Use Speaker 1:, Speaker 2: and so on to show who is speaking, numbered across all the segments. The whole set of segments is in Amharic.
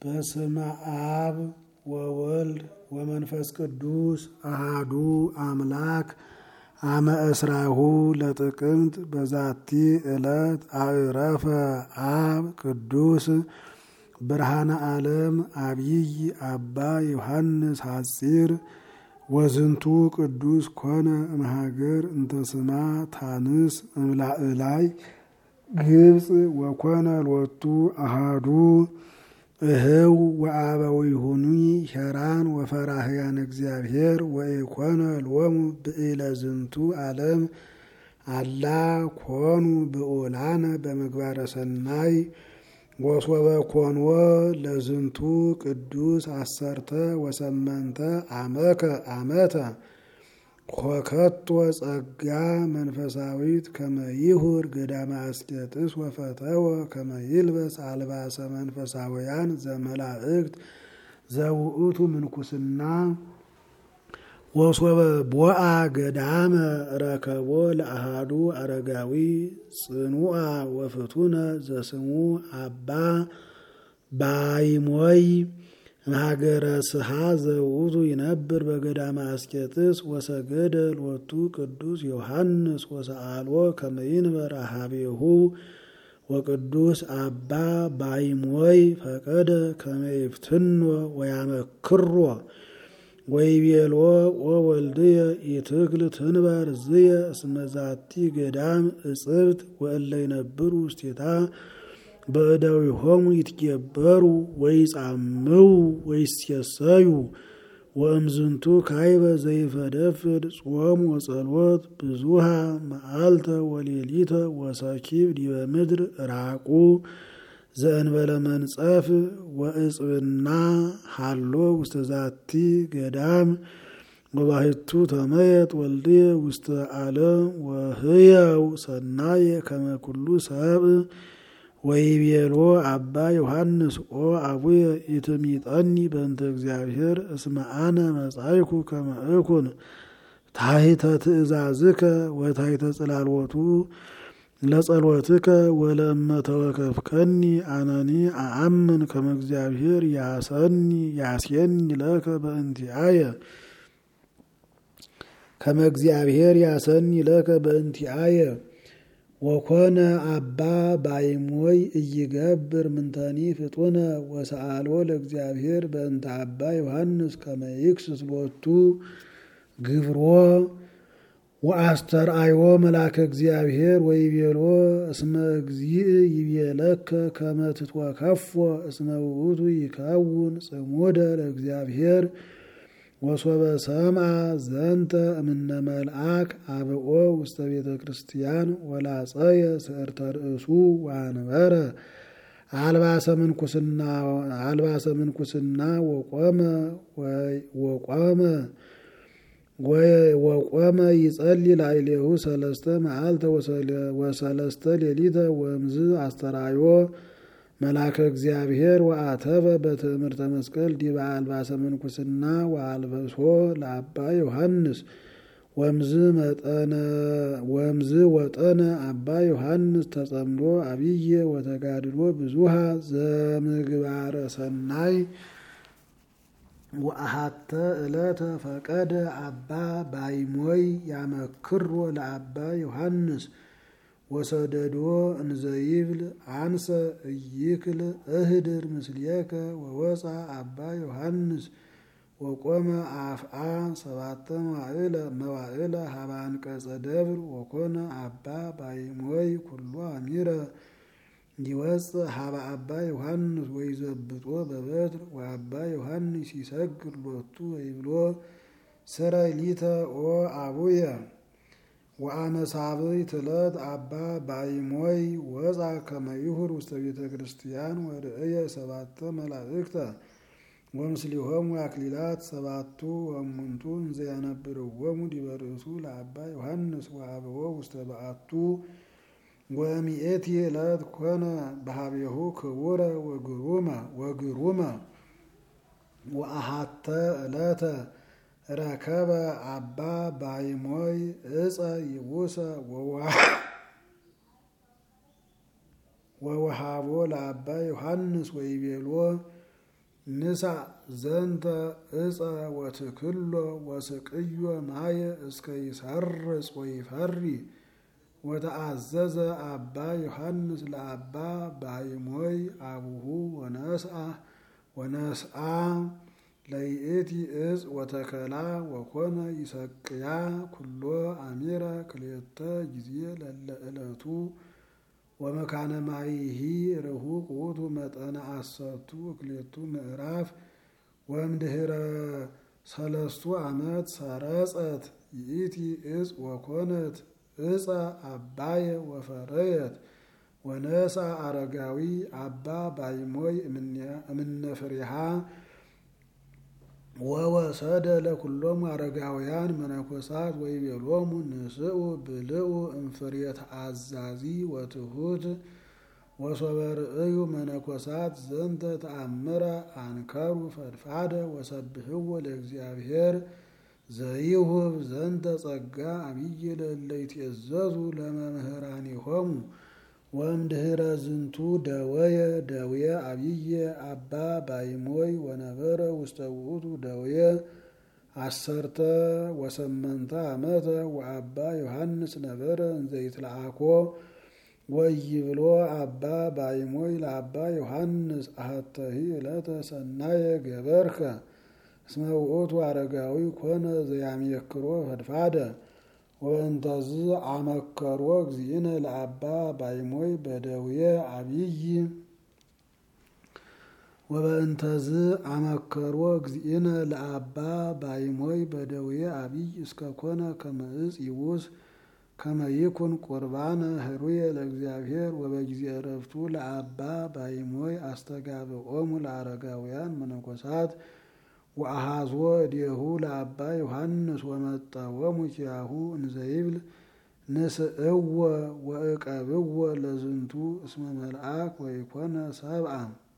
Speaker 1: በስመ አብ ወወልድ ወመንፈስ ቅዱስ አሃዱ አምላክ አመ እስራሁ ለጥቅምት በዛቲ ዕለት አዕረፈ አብ ቅዱስ ብርሃነ ዓለም አብይ አባ ዮሐንስ ሐጺር ወዝንቱ ቅዱስ ኮነ እምሀገር እንተስማ ታንስ እምላእላይ ግብጽ ወኮነ ሎቱ አሃዱ እህው ወአበዊሁኒ ሸራን ወፈራህያን እግዚአብሔር ወኢኮነ ሎሙ ብኢለ ዝንቱ ዓለም አላ ኮኑ ብኡላነ በምግባረ ሰናይ ወሶበ ኮንወ ለዝንቱ ቅዱስ አሰርተ ወሰመንተ አመተ ኮከቶ ጸጋ መንፈሳዊት ከመይሁር ገዳመ አስቄጥስ ወፈተወ ከመይልበስ አልባሰ መንፈሳውያን ዘመላእክት ዘውእቱ ምንኩስና ወሶበ ቦአ ገዳመ ረከቦ ለአሃዱ አረጋዊ ጽኑአ ወፍቱነ ዘስሙ አባ ባይሞይ ሀገረ ስሃ ዘውእቱ ይነብር በገዳመ አስቄጥስ ወሰገደ ሎቱ ቅዱስ ዮሐንስ ወሰአልዎ ከመይንበር ሀቤሁ ወቅዱስ አባ ባይሞይ ፈቀደ ከመይፍትኖ ወያመክሮ ወይቤሎ ወወልድየ ኢትክል ትንበር ዝየ እስመዛቲ ገዳም እጽብት ወእለ ይነብሩ ውስቴታ በእደዊሆሙ ይትገበሩ ወይጻምው ወይሴሰዩ ወእምዝንቱ ካይበ ዘይፈደፍድ ጾም ወጸሎት ብዙሃ መዓልተ ወሌሊተ ወሰኪብ ዲበ ምድር ራቁ ዘእንበለ መንጸፍ ወእጽብና ሃሎ ውስተ ዛቲ ገዳም ወባሕቱ ተመየጥ ወልድየ ውስተ ዓለም ወህያው ሰናየ ከመ ኩሉ ሰብእ ወይቤሎ አባ ዮሐንስ ኦ አቡየ ኢትሚጠኒ በእንተ እግዚአብሔር እስመ አነ መጻይኩ ከመ እኩን ታሕተ ትእዛዝከ ወታሕተ ጽላሎቱ ለጸሎትከ ወለእመ ተወከፍከኒ አነኒ አአምን ከመ እግዚአብሔር ያስየኒ ለከ በእንቲአየ ወኮነ አባ ባይሞይ እይገብር ምንተኒ ፍጡነ ወሰአሎ ለእግዚአብሔር በእንተ አባ ዮሐንስ ከመ ይክስስ ሎቱ ግብሮ ወአስተርአዮ መልአከ እግዚአብሔር ወይቤሎ እስመ እግዚእ ይቤለከ ከመ ትትወከፎ እስመ ውእቱ ይከውን ጽሙደ ለእግዚአብሔር ወሶበ ሰምዐ ዘንተ እምነ መልአክ አብኦ ውስተ ቤተ ክርስቲያን ወላጸየ ስዕርተ ርእሱ ወአንበረ አልባሰ ምንኩስና ወቆመ ይጸልይ ላዕሌሁ ሰለስተ መዓልተ ወሰለስተ ሌሊተ ወእምዝ አስተራዮ መልአከ እግዚአብሔር ወአተበ በትእምርተ መስቀል ዲበ አልባሰ ምንኩስና ወአልበሶ ለአባ ዮሐንስ ወምዝ ወጠነ አባ ዮሐንስ ተጸምዶ አብየ ወተጋድሎ ብዙሃ ዘምግባረ ሰናይ ወአሃተ ዕለተ ፈቀደ አባ ባይሞይ ያመክሮ ለአባ ዮሐንስ ወሰደዶ እንዘይብል አንሰ እይክል እህድር ምስሌከ ወወፃ አባ ዮሐንስ ወቆመ አፍአ ሰባተ መዋዕለ ሀበ አንቀጸ ደብር ወኮነ አባ ባይሞይ ኩሎ አሚረ ይወፅእ ሀበ አባ ዮሐንስ ወይዘብጦ በበትር ወአባ ዮሐንስ ይሰግድ ሎቱ ወይብሎ ስረይ ሊተ ኦ አቡየ ወአመሳብዕት ዕለት አባ ባይሞይ ወፃ ከመ ይሁር ውስተ ቤተ ክርስቲያን ወርእየ ሰባተ መላእክተ ወምስሊሆሙ አክሊላት ሰባቱ ወእሙንቱ እንዘ ያነብርዎሙ ዲበ ርእሱ ለአባ ዮሐንስ ወአብዎ ውስተ በዓቱ ወሚእቲ ዕለት ኮነ በሀቤሁ ክቡረ ወግሩመ ወአሃተ ዕለተ ረከበ አባ ባይሞይ እፀ ይቡሰ ወወሃቦ ለአባ ዮሐንስ ወይቤሎ ንሳ ዘንተ እፀ ወትክሎ ወስቅዮ ማየ እስከ ይሰርጽ ወይፈሪ ወተአዘዘ አባ ዮሐንስ ለአባ ባይሞይ አቡሁ ወነስአ ለይእቲ እፅ ወተከላ ወኮነ ይሰቅያ ኩሎ አሚረ ክልኤተ ጊዜ ለለዕለቱ ወመካነ ማይሂ ርሁቅ ውእቱ መጠነ 12 ምዕራፍ ወእምድኅረ 3 ዓመት ሰረጸት ይእቲ እፅ ወኮነት እፀ አባየ ወፈረየት ወነስአ አረጋዊ አባ ባይሞይ እምነ ፍሬሃ ወወሰደ ለኩሎሙ አረጋውያን መነኮሳት ወይቤሎሙ ንስኡ ብልኡ እምፍሬ ተአዛዚ ወትሑት ወሶበ ርእዩ መነኮሳት ዘንተ ተአምረ አንከሩ ፈድፋደ ወሰብሕዎ ለእግዚአብሔር ዘይሁብ ዘንተ ጸጋ አብይ ለእለ ይትእዘዙ ለመምህራኒሆሙ ወእምድኅረ ዝንቱ ደወየ ደዌ አብየ አባ ባይሞይ ወነበረ ውስተ ውእቱ ደዌ 18 ዓመተ ወአባ ዮሐንስ ነበረ እንዘ ይትለአኮ ወይብሎ አባ ባይሞይ ለአባ ዮሐንስ አሐተሂ ዕለተ ሰናየ ገበርከ እስመ ውእቱ አረጋዊ ኮነ ዘያሜክሮ ፈድፋደ ወእንተዝ አመከሮ እግዚእነ ለአባ ባይሞይ በደዌ አብይ ወበእንተዝ አመከሮ እግዚእነ ለአባ ባይሞይ በደዌ አብይ እስከ ኮነ ከመ ዕፅ ይውስ ከመ ይኩን ቁርባነ ህሩየ ለእግዚአብሔር ወበጊዜ ዕረፍቱ ለአባ ባይሞይ አስተጋብኦሙ ለአረጋውያን መነኮሳት ወአሃዞ እዴሁ ለአባ ዮሐንስ ወመጠወሙ ኪያሁ እንዘይብል ንስእዎ ወእቀብዎ ለዝንቱ እስመ መልአክ ወይኮነ ሰብአ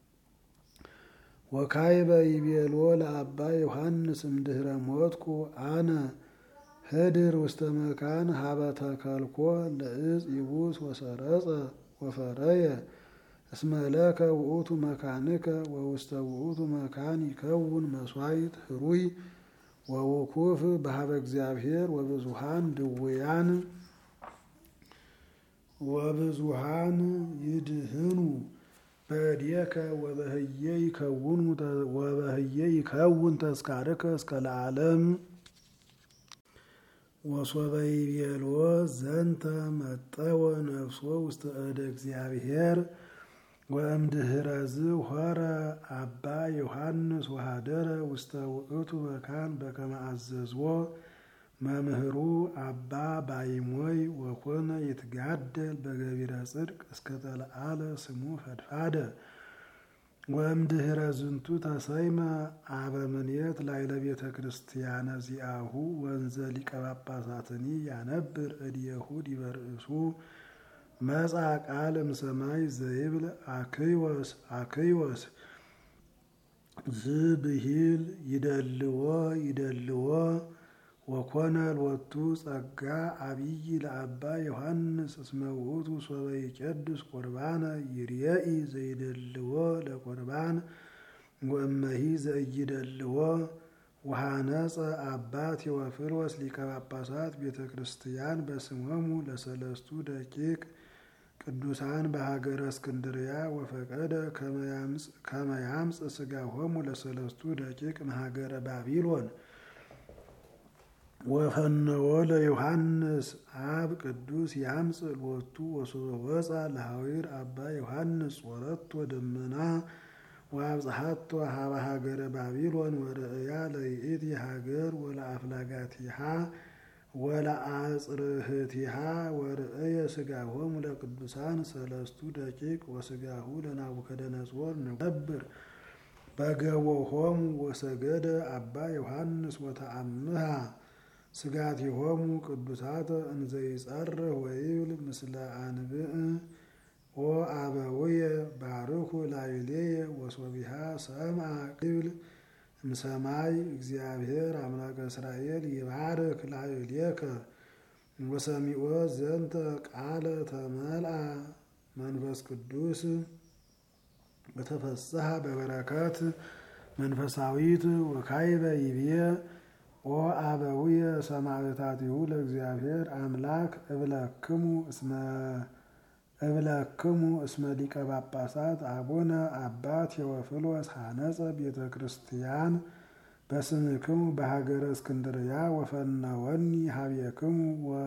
Speaker 1: ወካይበ ይቤሎ ለአባ ዮሐንስ እምድኅረ ሞትኩ አነ ህድር ውስተ መካን ሀበ ተከልኮ ለዕፅ ይቡስ ወሰረጸ ወፈረየ እስመ ለከ ውእቱ መካንከ ወውስተ ውእቱ መካን ይከውን መስዋዕት ህሩይ ወውኩፍ በሀበ እግዚአብሔር ወብዙሃን ይድህኑ በእዴከ ወበህየ ይከውን ተስካርከ እስከ ለዓለም ወሶበ ይቤሎ ዘንተ መጠወ ነፍሶ ውስተ እደ እግዚአብሔር ወእምድኅረ ዝሖረ አባ ዮሐንስ ወኀደረ ውስተ ውእቱ መካን በከመ አዘዝዎ መምህሩ አባ ባይሞይ ወኮነ ይትጋደል በገቢረ ጽድቅ እስከ ተለዓለ ስሙ ፈድፋደ ወእምድኅረ ዝንቱ ተሰይመ አበምኔት ላዕለ ቤተ ክርስቲያነ ዚአሁ ወንዘ ሊቀ ጳጳሳትኒ ያነብር እዴሁ ዲበ ርእሱ መጻ ቃል እምሰማይ ዘይብል አክይወስ ዝብሂል ይደልዎ ወኮነ ሎቱ ጸጋ አብይ ለአባ ዮሐንስ እስመ ውእቱ ሶበ ይቄድስ ቁርባነ ይርየኢ ዘይደልዎ ለቁርባን ወእመሂ ዘኢይደልዎ ወሃነጸ አባ ቴዎፍሎስ ሊቀ ጳጳሳት ቤተ ክርስቲያን በስሞሙ ለሰለስቱ ደቂቅ ቅዱሳን በሀገረ እስክንድርያ ወፈቀደ ከመ ያምጽ ሥጋሆሙ ለሰለስቱ ደቂቅ መሀገረ ባቢሎን ወፈነወ ለዮሐንስ አብ ቅዱስ ያምጽ ሎቱ ወሶበ ወፃ ለሐዊር አባ ዮሐንስ ጾረቶ ደመና ወአብጽሐቶ ሀበ ሀገረ ባቢሎን ወርእያ ለይእቲ ሀገር ወለአፍላጋቲሃ ወለአጽርህቲሃ ወርእየ ሥጋሆሙ ለቅዱሳን ሰለስቱ ደቂቅ ወሥጋሁ ለናቡከደነጾር ነብር በገቦሆሙ ወሰገደ አባ ዮሐንስ ወተአምሃ ሥጋቲሆሙ ቅዱሳተ እንዘ ይጸርህ ወይብል ምስለ አንብዕ ወአበውየ ባርኩ ላዕሌየ ወሶቢሃ ሰምዐ ይብል እምሰማይ እግዚአብሔር አምላከ እስራኤል ይባርክ ላዕሌከ ወሰሚዖ ዘንተ ቃለ ተመልአ መንፈስ ቅዱስ በተፈስሐ በበረከት መንፈሳዊት ወካይበ ይብየ ኦ አበዊየ ሰማዕታቲሁ ለእግዚአብሔር አምላክ እብለክሙ እስመ ሊቀ ጳጳሳት አቡነ አባ ቴዎፍሎስ ሐነጸ ቤተ ክርስቲያን በስምክሙ በሀገረ እስክንድርያ ወፈነወኒ ሀቤክሙ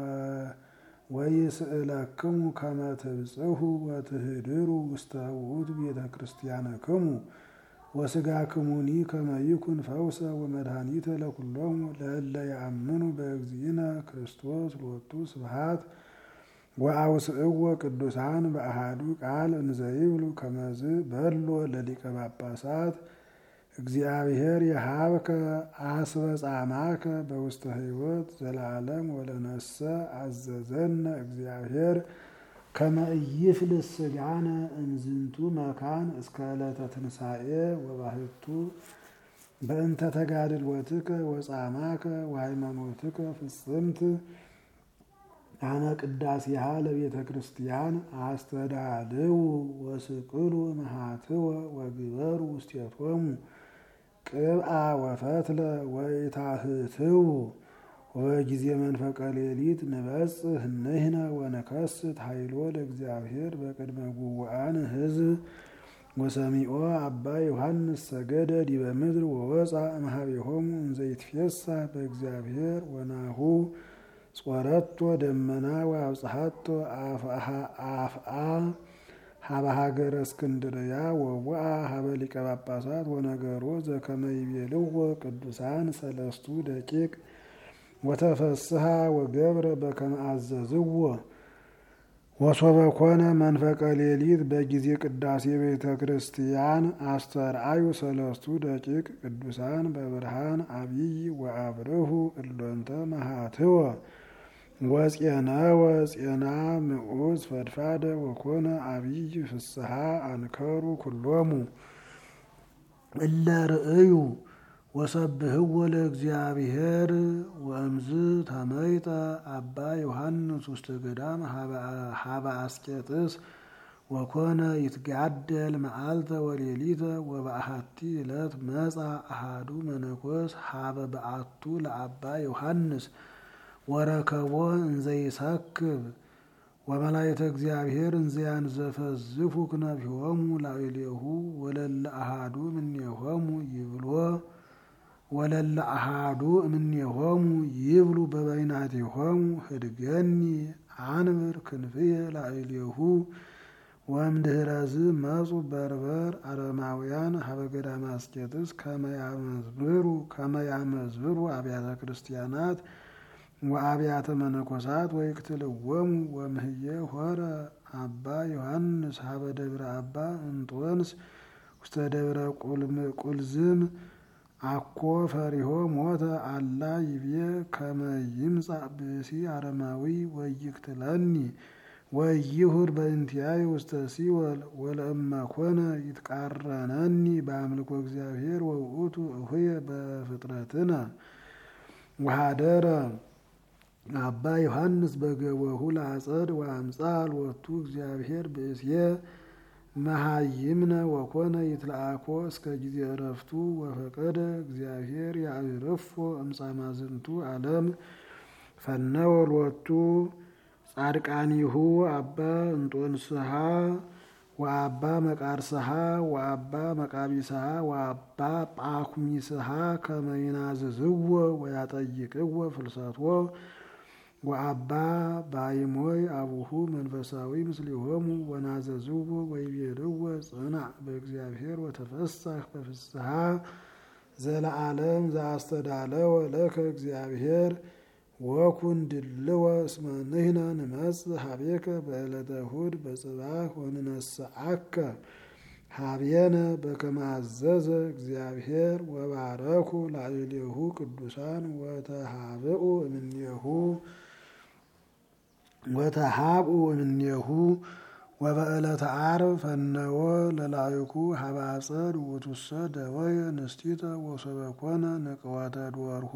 Speaker 1: ወይስእለክሙ ከመ ትብጽሑ ወትህድሩ ውስተ ውእቱ ቤተ ክርስቲያንክሙ ወስጋክሙኒ ከመ ይኩን ፈውሰ ወመድኃኒተ ለኩሎሙ ለእለ ይአምኑ በእግዚእነ ክርስቶስ ሎቱ ስብሐት ወአውስእዎ ቅዱሳን በአሐዱ ቃል እንዘ ይብሉ ከመዝ በሎ ለሊቀ ጳጳሳት እግዚአብሔር የሀብከ አስበ ጻማከ በውስተ ሕይወት ዘለዓለም ወለነሰ አዘዘነ እግዚአብሔር ከመ ኢይፍልስ ሥጋነ እምዝንቱ መካን እስከ ዕለተ ትንሣኤ ወባሕቱ በእንተ ተጋድሎትከ ወጻማከ ወሃይማኖትከ ፍጽምት አመ ቅዳሴሃ ለቤተ ክርስቲያን አስተዳልው ወስቅሉ መሃትወ ወግበሩ ውስቴቶሙ ቅብአ ወፈትለ ወኢታህትው ወጊዜ መንፈቀ ሌሊት ንበጽሕ ንሕነ ወነከስት ኃይሎ ለእግዚአብሔር በቅድመ ጉቡአን ሕዝብ ወሰሚዖ አባ ዮሐንስ ሰገደ ዲበ ምድር ወወፃ እምኀቤሆሙ እንዘ ይትፌሳህ በእግዚአብሔር ወናሁ ጾረቶ ደመና ወአብጽሐቶ አፍአ ሀበ ሀገረ እስክንድርያ ወውአ ሀበ ሊቀ ጳጳሳት ወነገሮ ዘከመ ይቤልዎ ቅዱሳን ሰለስቱ ደቂቅ ወተፈስሐ ወገብረ በከመ አዘዝዎ ወሶበ ኮነ መንፈቀ ሌሊት በጊዜ ቅዳሴ ቤተ ክርስቲያን አስተርአዩ ሰለስቱ ደቂቅ ቅዱሳን በብርሃን አብይ ወአብርሁ እሎንተ መሃትወ ወፄነወ ፄና ምዑዝ ፈድፋደ ወኮነ አብይ ፍስሐ አንከሩ ኩሎሙ እለ ርእዩ ወሰብህዎ ለእግዚአብሔር ወእምዝ ተመይጠ አባ ዮሐንስ ውስተ ገዳም ሀበ አስቄጥስ ወኮነ ይትጋደል መዓልተ ወሌሊተ ወበአሐቲ ዕለት መጻ አሐዱ መነኮስ ሀበ በአቱ ለአባ ዮሐንስ ወረከቦ እንዘ ይሰክብ ወመላእክተ እግዚአብሔር እንዘ ያንዘፈዝፉ ክነፊሆሙ ላዕሌሁ ወለለ አሐዱ እምኔሆሙ ይብሉ በበይናቲሆሙ ህድገኒ አንብር ክንፍየ ላዕሌሁ ወእምድኅረዝ መጹ በርበር አረማውያን ሀበ ገዳመ አስቄጥስ ከመ ያመዝብሩ አብያተ ክርስቲያናት ወአብያተ መነኮሳት ወይክትልዎሙ ወምህየ ሆረ አባ ዮሐንስ ሀበ ደብረ አባ እንጦንስ ውስተ ደብረ ቁልዝም አኮ ፈሪሆ ሞተ አላ ይቤ ከመ ይምጻእ ብእሲ አረማዊ ወይክትለኒ ወይሁድ በእንቲአይ ውስተ ሲወል ወለእመ ኮነ ይትቃረነኒ በአምልኮ እግዚአብሔር ወውእቱ እሁየ በፍጥረትነ ወሃደረ አባ ዮሐንስ በገቦሁ ለአጸድ ወአምጻ ሎቱ እግዚአብሔር ብእስየ መሃይምነ ወኮነ ይትለአኮ እስከ ጊዜ ዕረፍቱ ወፈቀደ እግዚአብሔር ያዕርፎ እምጻማ ዝንቱ ዓለም ፈነወ ሎቱ ጻድቃኒሁ አባ እንጦንስሃ ወአባ መቃርስሃ ወአባ መቃቢስሃ ወአባ ጳኩሚስሃ ከመ ይናዝዝዎ ወያጠይቅዎ ፍልሰቶ ወአባ ባይሞይ አቡሁ መንፈሳዊ ምስሊሆሙ ወናዘዝዎ ወይቤልዎ ጽናዕ በእግዚአብሔር ወተፈሳህ በፍስሐ ዘለዓለም ዘአስተዳለወ ለከ እግዚአብሔር ወኩን ድልወ እስመ ንሕነ ንመጽእ ሀቤከ በዕለተ እሑድ በጽባሕ ወንነስአከ ሀቤነ በከመ አዘዘ እግዚአብሔር ወባረኩ ላዕሌሁ ቅዱሳን ወተሃብኡ እምኔሁ ወበዕለተ ዓርብ ፈነወ ለላይኩ ሀበ አጸድ ውእቱሰ ደወየ ንስቲተ ወሶበ ኮነ ንቅወተ ዶርሆ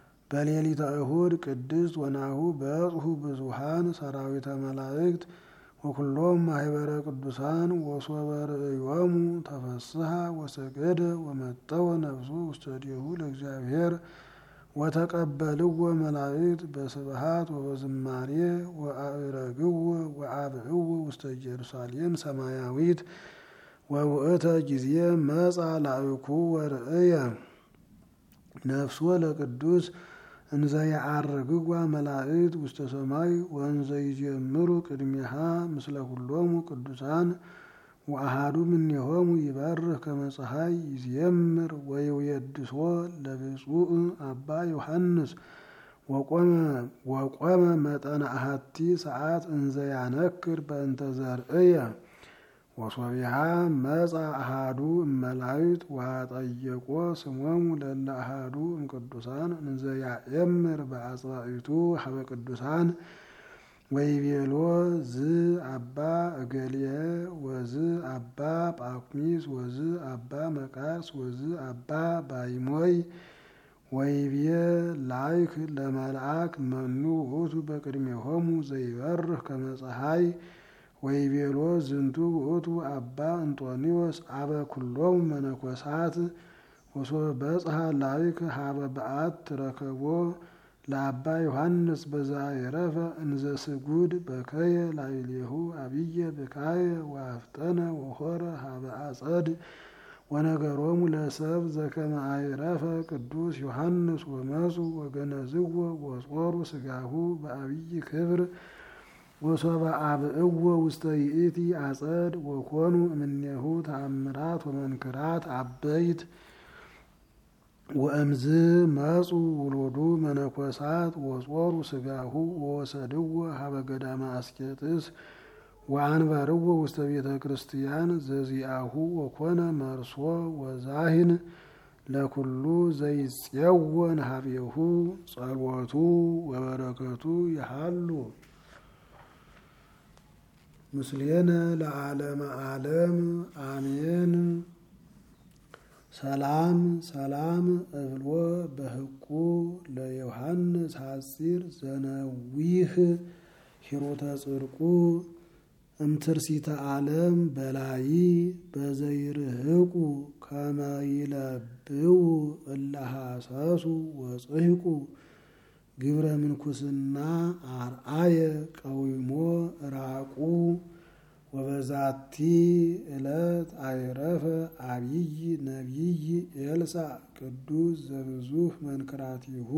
Speaker 1: በሌሊተ እሑድ ቅድስት ወናሁ በጽሑ ብዙሃን ሰራዊተ መላእክት ወኩሎም ማህበረ ቅዱሳን ወሶበ ርእዮሙ ተፈስሐ ወሰገደ ወመጠወ ነፍሱ ውስተ እዴሁ ለእግዚአብሔር ወተቀበልዎ መላእክት በስብሐት ወበዝማሬ ወአዕረግዎ ወአብዕዎ ውስተ ኢየሩሳሌም ሰማያዊት ወውእተ ጊዜ መጻ ላእኩ ወርእየ ነፍሶ ለቅዱስ እንዘ ያዐርግዋ መላእክት ውስተ ሰማይ ወእንዘ ይጀምሩ ቅድሚሃ ምስለ ኩሎሙ ቅዱሳን ወአሐዱ እምኔሆሙ ይበርህ ከመ ፀሐይ ይዜምር ወይውየድሶ ለብፁዕ አባ ዮሐንስ ወቆመ መጠነ አሐቲ ሰዓት እንዘ ያነክር በእንተ ዘርእየ ወሶቢሃ መጻ አሐዱ እመላእክት ወአጠየቆ ስሞሙ ለእለ አሐዱ እምቅዱሳን እንዘ ያእምር በአጽባኢቱ ሀበ ቅዱሳን ወይቤሎ ዝ አባ እገሌ ወዝ አባ ጳኩሚስ ወዝ አባ መቃርስ ወዝ አባ ባይሞይ ወይቤ ላይክ ለመልአክ መኑ ውእቱ በቅድሜሆሙ ዘይበርህ ከመ ፀሐይ ወይቤሎ ዝንቱ ውእቱ አባ እንጦንዮስ አበ ኩሎሙ መነኮሳት ወሶበ በጽሐ ላይክ ሀበ በዓት ረከቦ ለአባ ዮሐንስ በዛይረፈ እንዘ ስጉድ በከየ ላዕሌሁ አብየ ብካየ ወአፍጠነ ወሖረ ሀበ አጸድ ወነገሮሙ ለሰብ ዘከመ አይረፈ ቅዱስ ዮሐንስ ወመፁ ወገነዝዎ ወጾሩ ስጋሁ በአብይ ክብር ወሶበ አብዕዎ ውስተ ይእቲ አጸድ ወኮኑ እምኔሁ ተአምራት ወመንክራት አበይት ወእምዝ መፁ ውሉዱ መነኮሳት ወጾሩ ስጋሁ ወወሰድዎ ሀበ ገዳመ አስቄጥስ ወአንበርዎ ውስተ ቤተ ክርስቲያን ዘዚአሁ ወኮነ መርሶ ወዛሂን ለኩሉ ዘይጽየወን ሀቤሁ ጸሎቱ ወበረከቱ ይሃሉ ምስሌነ ለዓለመ ዓለም አሜን። ሰላም ሰላም እብሎ በህቁ ለዮሐንስ ሐጺር ዘነዊህ ሂሩተ ጽድቁ እምትርሲተ ዓለም በላይ በዘይርህቁ ከመ ይለብው እለሐሰሱ ወጽሕቁ ግብረ ምንኩስና አርአየ ቀዊሞ ራቁ ወበዛቲ ዕለት አይረፈ አብይ ነቢይ ኤልሳዕ ቅዱስ ዘብዙህ መንክራቲሁ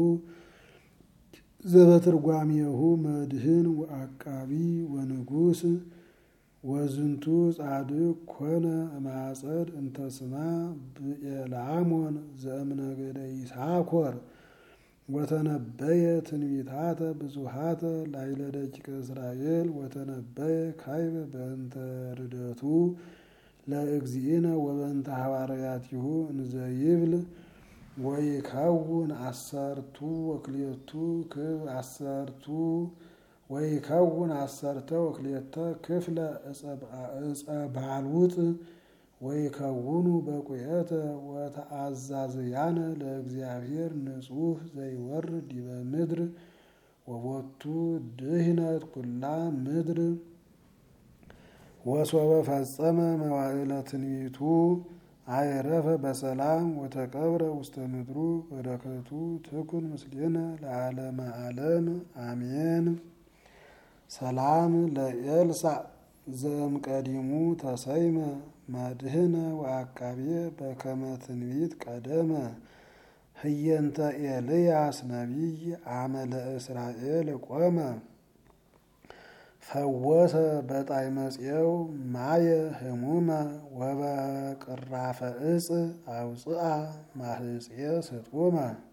Speaker 1: ዘበትርጓሜሁ መድህን ወአቃቢ ወንጉስ ወዝንቱ ጻድቅ ኮነ ማጸድ እንተስማ ብኤልዓሞን ዘእምነገደ ይሳኮር ወተነበየ ትንቢታተ ብዙሃተ ላዕለ ደቂቀ እስራኤል ወተነበየ ካይበ በእንተ ርደቱ ለእግዚእነ ወበእንተ ሐዋርያቲሁ እንዘ ይብል ወይከውን አሰርቱ ወክልኤቱ ወይከውን አሰርተ ወክልኤተ ክፍለ ዕፀ ባልውጥ ወይከውኑ በቁየተ ወተአዛዝያነ ለእግዚአብሔር ንጹሕ ዘይወርድ ዲበ ምድር ወቦቱ ድህነት ኩላ ምድር ወሶበ ፈጸመ መዋዕለ ትንቢቱ አይረፈ በሰላም ወተቀብረ ውስተ ምድሩ በረከቱ ትኩን ምስሌነ ለዓለመ ዓለም አሜን። ሰላም ለኤልሳዕ ዘእምቀዲሙ ተሰይመ መድህነ ወአቃቤ በከመ ትንቢት ቀደመ ህየንተ ኤልያስ ነቢይ አመ ለእስራኤል ቆመ ፈወሰ በጣዕመ ጽየው ማየ ህሙመ ወበቅራፈ ዕፅ አውፅአ ማህጽየ ስጡመ